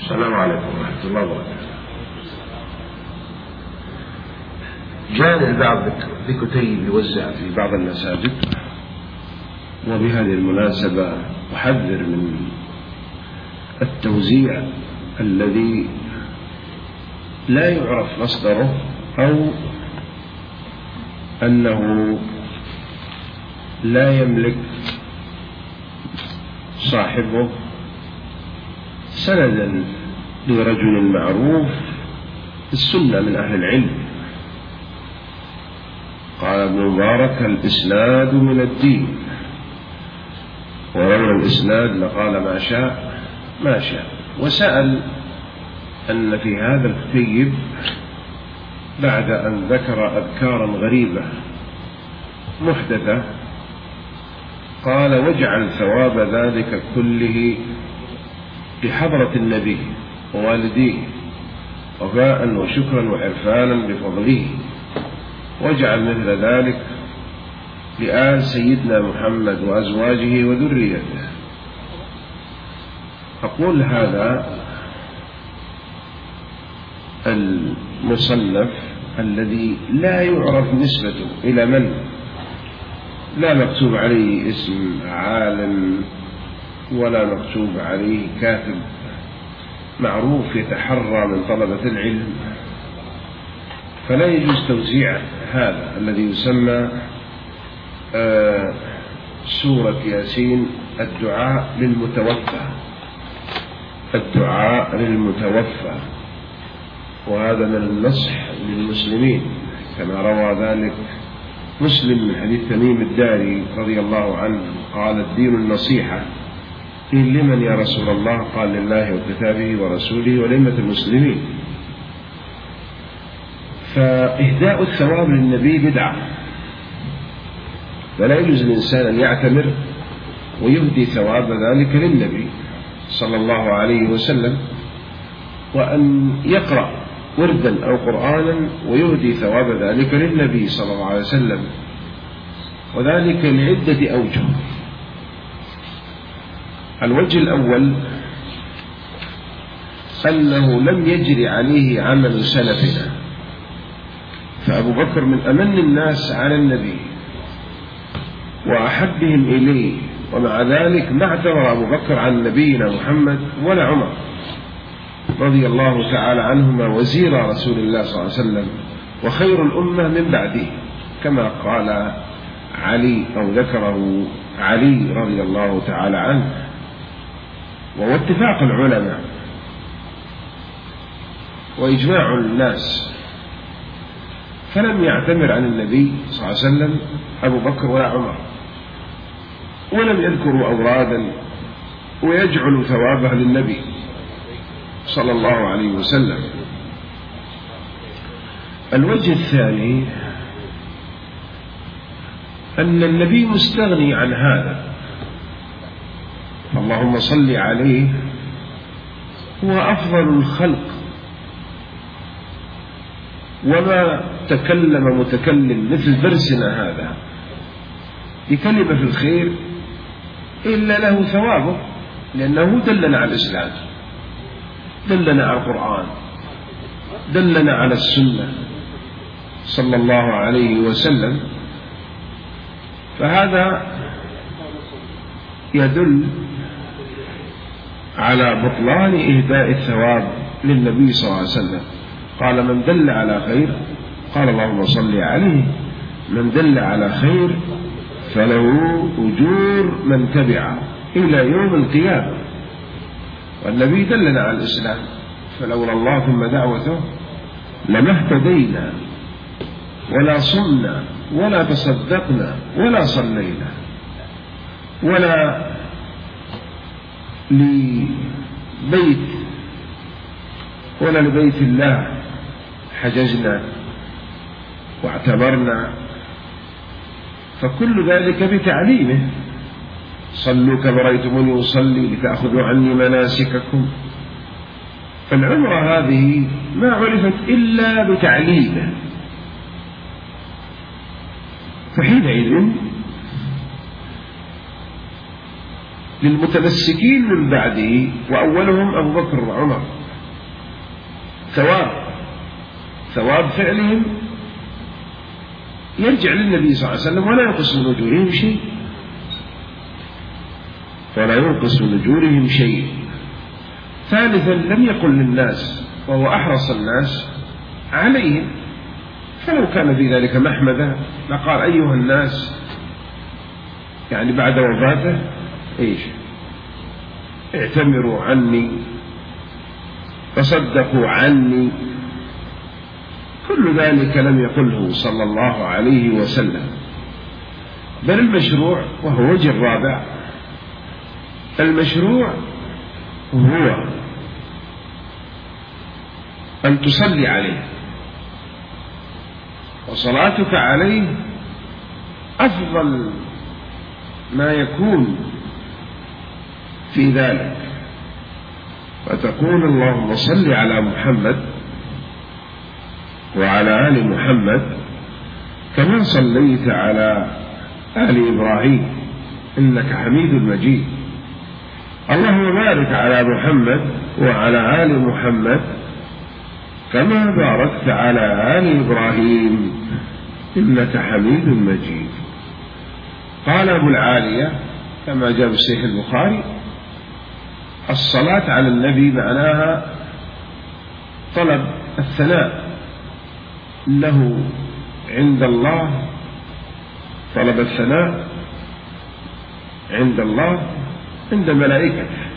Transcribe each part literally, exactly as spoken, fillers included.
السلام عليكم ورحمة الله وبركاته. جاء البعض بكتيب يوزع في بعض المساجد، وبهذه المناسبة أحذر من التوزيع الذي لا يعرف مصدره أو أنه لا يملك صاحبه سندا لرجل معروف السنة من أهل العلم. قال ابن مبارك: الإسناد من الدين، ولولا الإسناد لقال ما شاء ما شاء. وسأل أن في هذا الكتيب بعد أن ذكر أذكارا غريبة محدثة قال: واجعل ثواب ذلك كله بحضرة النبي ووالديه وفاء وشكرا وعرفانا بفضله، واجعل مثل ذلك لآل سيدنا محمد وأزواجه وذريته. أقول هذا المصنف الذي لا يعرف نسبته إلى من، لا مكتوب عليه اسم عالم ولا مكتوب عليه كاتب معروف يتحرى من طلبة العلم، فلا يجوز توزيع هذا الذي يسمى آه سورة ياسين الدعاء للمتوفى، الدعاء للمتوفى، وهذا من النصح للمسلمين كما روى ذلك مسلم من حديث تميم الداري رضي الله عنه قال: الدين النصيحة. قيل: لمن يا رسول الله؟ قال: لله وكتابه ورسوله ولأمة المسلمين. فإهداء الثواب للنبي بدعة، فلا يجوز الإنسان أن يعتمر ويهدي ثواب ذلك للنبي صلى الله عليه وسلم، وأن يقرأ وردا أو قرآنا ويهدي ثواب ذلك للنبي صلى الله عليه وسلم، وذلك لعدة أوجه. الوجه الأول أنه لم يجري عليه عمل سلفنا، فأبو بكر من أمن الناس على النبي وأحبهم إليه، ومع ذلك ما اعتبر أبو بكر عن نبينا محمد ولا عمر رضي الله تعالى عنهما وزير رسول الله صلى الله عليه وسلم وخير الأمة من بعده، كما قال علي أو ذكره علي رضي الله تعالى عنه. وهو اتفاق العلماء وإجماع الناس، فلم يعتمر عن النبي صلى الله عليه وسلم أبو بكر ولا عمر، ولم يذكروا أورادا ويجعلوا ثوابها للنبي صلى الله عليه وسلم. الوجه الثاني أن النبي مستغني عن هذا، اللهم صل عليه، هو أفضل الخلق، وما تكلم متكلم مثل درسنا هذا بكلمة في الخير إلا له ثوابه، لأنه دلنا على الإسلام، دلنا على القرآن، دلنا على السنة صلى الله عليه وسلم. فهذا يدل على بطلان إهداء الثواب للنبي صلى الله عليه وسلم. قال: من دل على خير، قال اللهم صل عليه، من دل على خير فله أجور من تبعه إلى يوم القيامة. والنبي دلنا على الإسلام، فلولا الله ثم دعوته لما اهتدينا ولا صمنا ولا تصدقنا ولا صلينا ولا لبيت ولا لبيت الله حججنا واعتبرنا، فكل ذلك بتعليمه. صلوا كما رأيتموني أصلي لتأخذوا عني مناسككم. فالعمرة هذه ما عرفت إلا بتعليمه، فحينئذ للمتمسكين من بعده وأولهم أبو بكر وعمر ثواب ثواب فعلهم يرجع للنبي صلى الله عليه وسلم ولا ينقص من أجورهم شيء ولا ينقص من أجورهم شيء. ثالثا لم يقل للناس وهو أحرص الناس عليهم، فلو كان في ذلك محمدة لقال أيها الناس يعني بعد وفاته إيش اعتمروا عني تصدقوا عني، كل ذلك لم يقله صلى الله عليه وسلم. بل المشروع وهو وجه الرابع، المشروع هو أن تصلي عليه، وصلاتك عليه أفضل ما يكون في ذلك، فتقول اللهم صل على محمد وعلى آل محمد كما صليت على آل إبراهيم إنك حميد مجيد، اللهم بارك على محمد وعلى آل محمد كما باركت على آل إبراهيم إنك حميد مجيد. قال أبو العالية كما جاء في صحيح البخاري: الصلاة على النبي معناها طلب الثناء له عند الله، طلب الثناء عند الله عند ملائكته،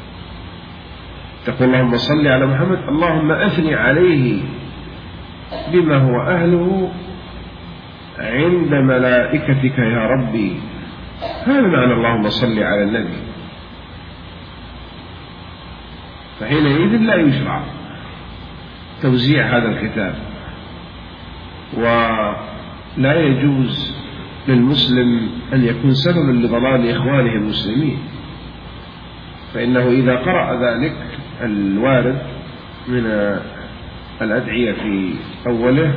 تقول اللهم صل على محمد اللهم أثني عليه بما هو أهله عند ملائكتك يا ربي. هذا معنى اللهم صل على النبي. فحينئذ لا يشرع توزيع هذا الكتاب، ولا يجوز للمسلم أن يكون سببا لضلال إخوانه المسلمين، فإنه إذا قرأ ذلك الوارد من الأدعية في أوله،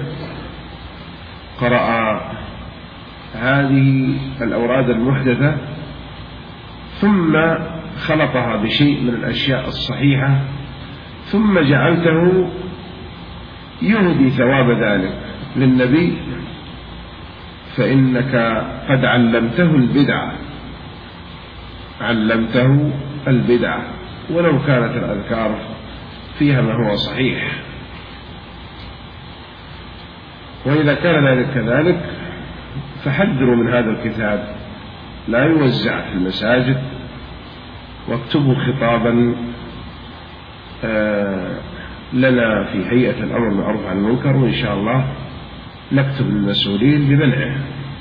قرأ هذه الأوراد المحدثة ثم خلطها بشيء من الأشياء الصحيحة ثم جعلته يهدي ثواب ذلك للنبي، فإنك قد علمته البدعة علمته البدعة ولو كانت الأذكار فيها ما هو صحيح. وإذا كان ذلك كذلك فحذروا من هذا الكتاب، لا يوزع في المساجد، واكتبوا خطابا لنا في هيئة الأمر بالمعروف عن المنكر، وإن شاء الله نكتب للمسؤولين بمنعه.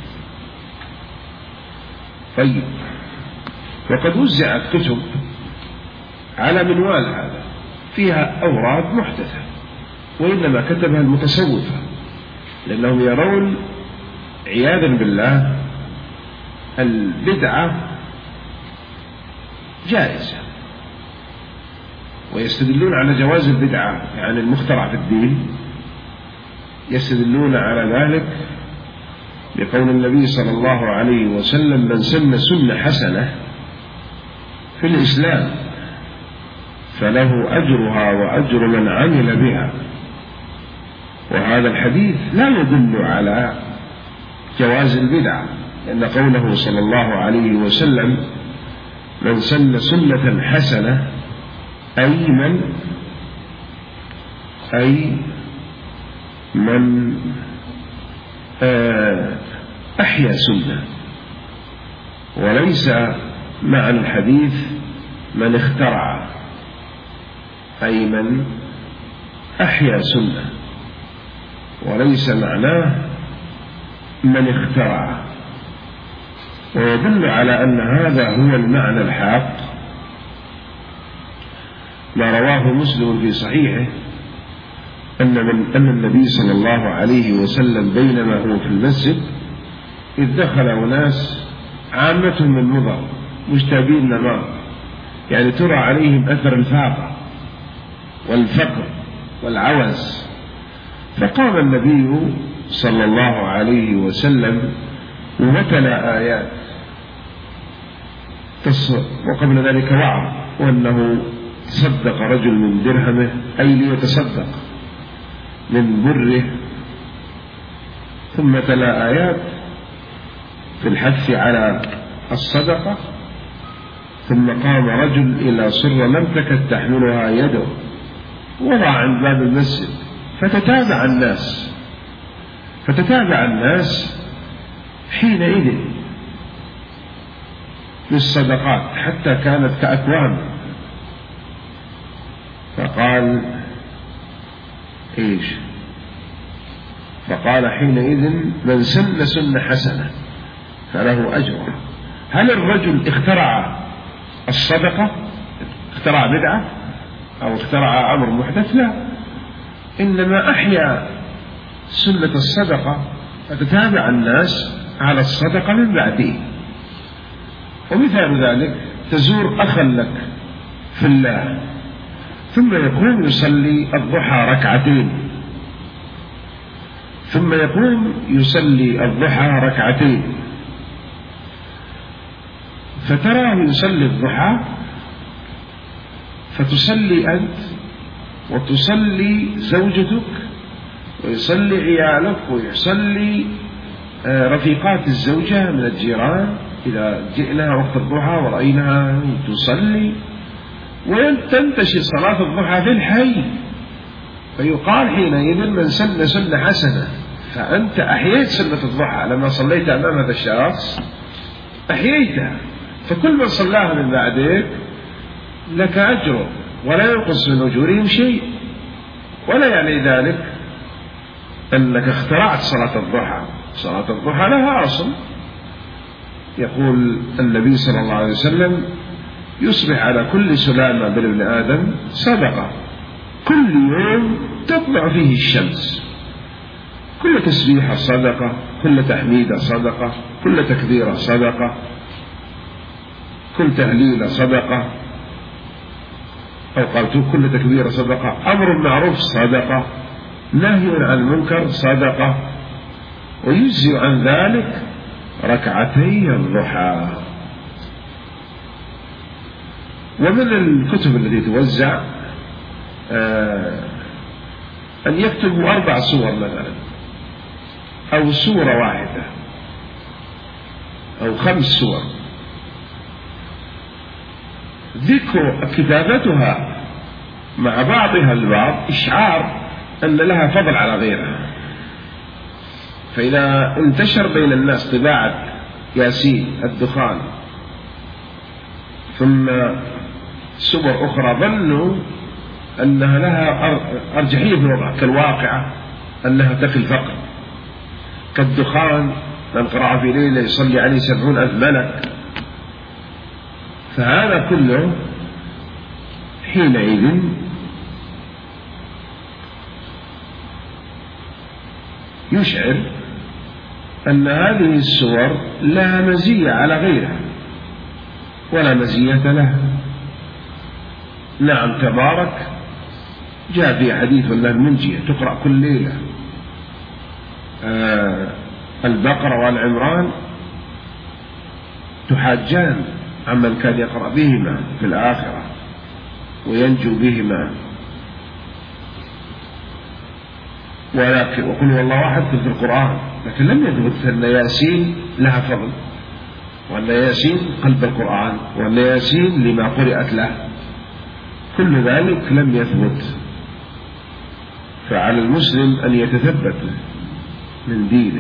طيب، وقد وزعت كتب على منوال هذا فيها أوراد محدثة، وإنما كتبها المتصوفة، لأنهم يرون عياذا بالله البدعة جائزة، ويستدلون على جواز البدعة يعني المخترع في الدين، يستدلون على ذلك بقول النبي صلى الله عليه وسلم: من سن سنة حسنة في الإسلام فله أجرها وأجر من عمل بها. وهذا الحديث لا يدل على جواز البدعة، لأن قوله صلى الله عليه وسلم: من سن سنة حسنة أي من أي من أحيا سنة، وليس معنى الحديث من اخترع، أي من أحيا سنة، وليس معناه من اخترع. ويدل على أن هذا هو المعنى الحق ما رواه مسلم في صحيحه أن من أن النبي صلى الله عليه وسلم بينما هو في المسجد إذ دخل أناس عامة من مضر مجتابين نمار، يعني ترى عليهم أثر الفاقة والفقر والعوز، فقام النبي صلى الله عليه وسلم وتلا آيات وقبل ذلك وعظ، وأنه تصدق رجل من درهمه أي ليتصدق من بره، ثم تلا آيات في الحث على الصدقة. ثم قام رجل إلى صرة لم تكد تحملها يده وضع عند باب المسجد، فتتابع الناس فتتابع الناس حينئذ للصدقات حتى كانت كأكوام. فقال إيش؟ فقال حينئذ من سن سنة حسنة فله أجرها. هل الرجل اخترع الصدقة، اخترع بدعة أو اخترع أمر محدث؟ لا، إنما أحيا سنة الصدقة فتتابع الناس على الصدقة من بعده. ومثال ذلك تزور أخا لك في الله ثم يقوم يصلي الضحى ركعتين، ثم يقوم يصلي الضحى ركعتين، فتراه يصلي الضحى فتصلي أنت وتصلي زوجتك ويصلي عيالك ويصلي رفيقات الزوجة من الجيران إذا جئنا وقت الضحى ورأيناها تصلي، وتنتشر صلاة الضحى في الحي. فيقال حينئذ من سن سنة حسنة، فأنت أحييت سنة الضحى لما صليت أمام هذا الشخص، أحييتها، فكل من صلاها من بعدك لك أجر ولا ينقص من أجورهم شيء. ولا يعني ذلك أنك اخترعت صلاة الضحى. صلاة الضحى لها أصل، يقول النبي صلى الله عليه وسلم يصبح على كل سلامة من ابن آدم صدقة، كل يوم تطلع فيه الشمس، كل تسبيحة صدقة، كل تحميدة صدقة، كل تكبيرة صدقة، كل تهليلة صدقة، أو قالت كل تكبيرة صدقة، أمر معروف صدقة، نهي عن المنكر صدقة، ويجزي عن ذلك ركعتي الضحى. ومن الكتب التي توزع آه أن يكتبوا أربع سور مثلا، أو سورة واحدة، أو خمس سور، ذكر كتابتها مع بعضها البعض إشعار أن لها فضل على غيرها. فإذا انتشر بين الناس طباعة ياسين الدخان ثم سور أخرى ظنوا أنها لها أرجحية في الوضع، كالواقعة أنها تقي الفقر، كالدخان من قرأ في ليلة يصلي عليه سبعون ألف ملك. فهذا كله حينئذ يشعر أن هذه السور لها مزية على غيرها ولا مزية لها. نعم تبارك جاء في حديث الله المنجية تقرأ كل ليلة، آه البقرة والعمران تحاجان عمن كان يقرأ بهما في الآخرة وينجو بهما. ولكن وقل هو الله أحد في القرآن، لكن لم يثبت أن ياسين لها فضل، وأن ياسين قلب القرآن، وأن ياسين لما قرأت له، كل ذلك لم يثبت. فعلى المسلم أن يتثبت من دينه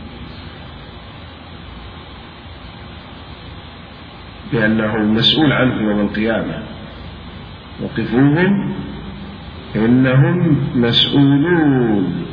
بأنه مسؤول عنه يوم القيامة، وقفوهم إنهم مسؤولون.